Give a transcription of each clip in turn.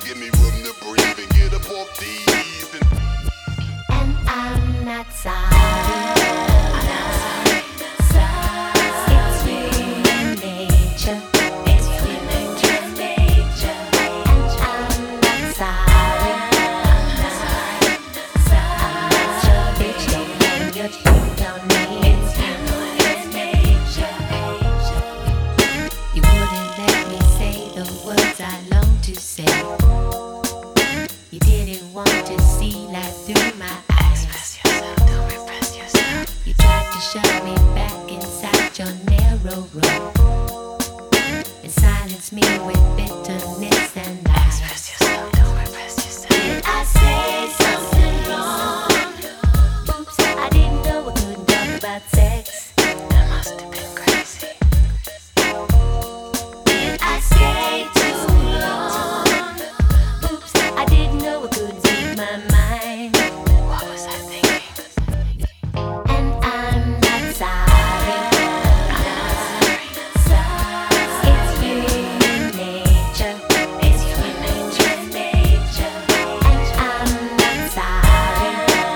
give me room to breathe and get up off these. And I'm not sorry. I'm not sorry. It's human nature. It's human nature. And I'm not sorry. I'm not sorry. I'm not your bitch. Don't blame your shit on me. It's human nature. You wouldn't let me say the words I long to say. You didn't want to see life through my eyes. Express yourself, don't repress yourself. You tried to shove me back inside your narrow road and silence me with bitterness and lies. Express yourself, don't repress yourself. Did I say something wrong? Oops, I didn't know I couldn't talk about sex. I must have been crazy. Did I stay too long? Oops, I didn't know I couldn't speak my mind. What was I thinking? And I'm not sorry. I'm not sorry. It's human nature. It's human nature. And I'm not sorry.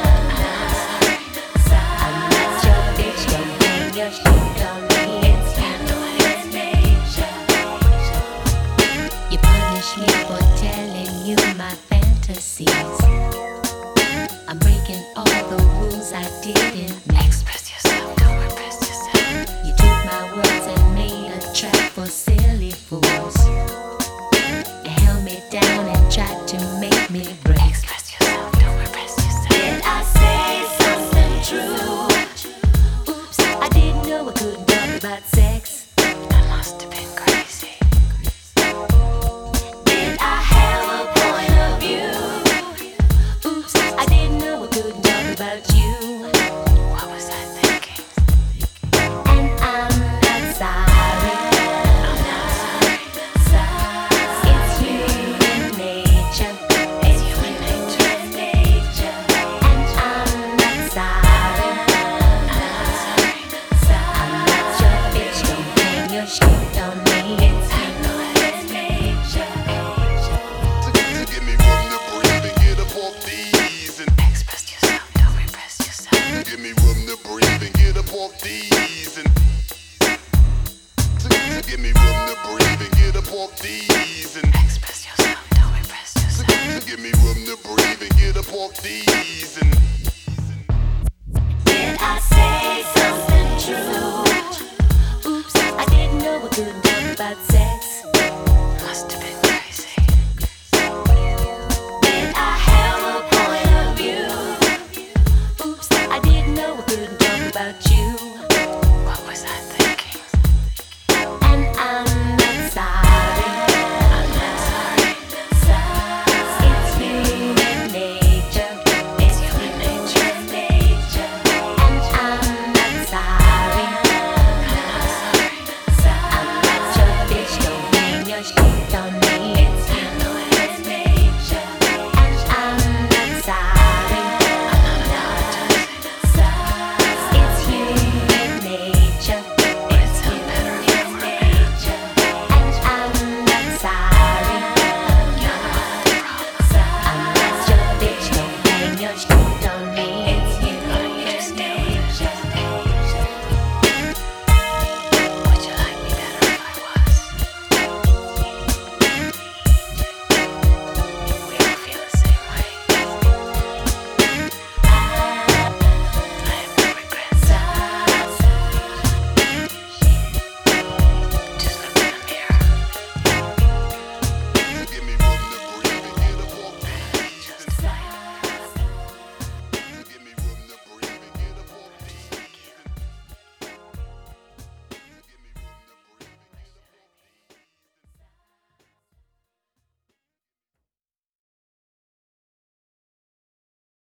I'm not your bitch. Don't blame your shit on me. It's human nature. You punish me for telling you my fantasies. I'm breaking all the rules I didn't make. Express yourself, don't repress yourself. You took my words and made a trap for silly fools. You held me down and tried to make me break. Express yourself, don't repress yourself. Did I say something true? Oops, I didn't know I couldn't talk about sex. I must have been crazy. Did I have a point of view? Oops, I didn't know I couldn't talk about you. What was I thinking? And I'm not sorry. I'm not sorry. It's human nature. It's human nature. And I'm not sorry. I'm not your bitch. Don't blame your shit on me. It's human nature. To give me room to breathe and get up off these. Express yourself, don't repress yourself. Give me room to breathe and get up off these. To give me room to breathe and get up off these. Express yourself, don't repress yourself. To give me room to breathe and get up off these.